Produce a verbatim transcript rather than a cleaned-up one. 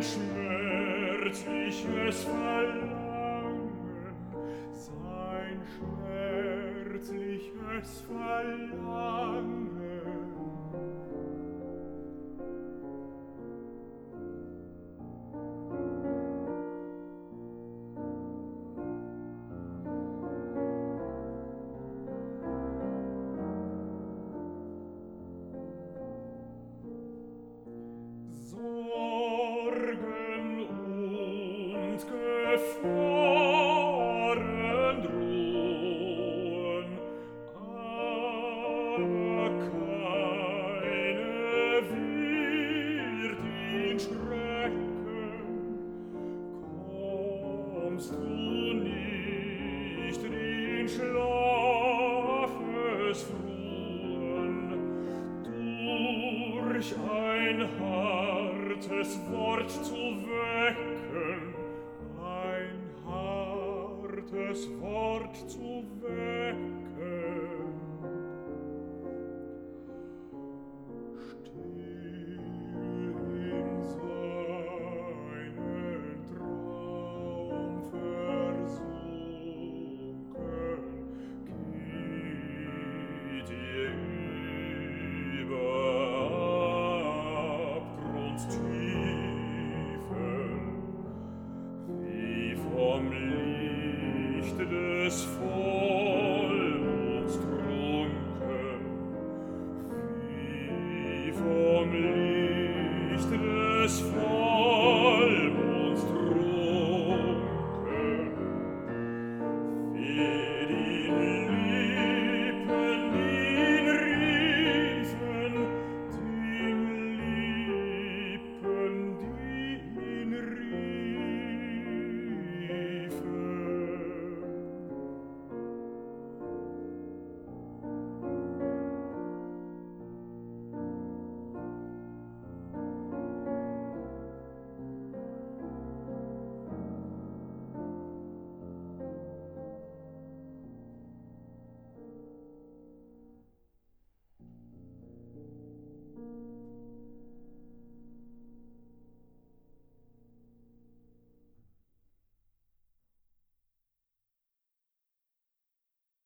schmerzliches Verlangen, sein schmerzliches Verlangen. Sorgen und Gefahren drohen, aber keine wird ihn schrecken. Kommst du nicht in Schlafesfrohen, durch ein hartes Wort zu wecken, ein hartes Wort zu wecken. Still in seinen Traum versunken, geht ihr über Abgrundstiefen, wie vom Licht des Vollmonds trunken, wie vom Licht des Vollmonds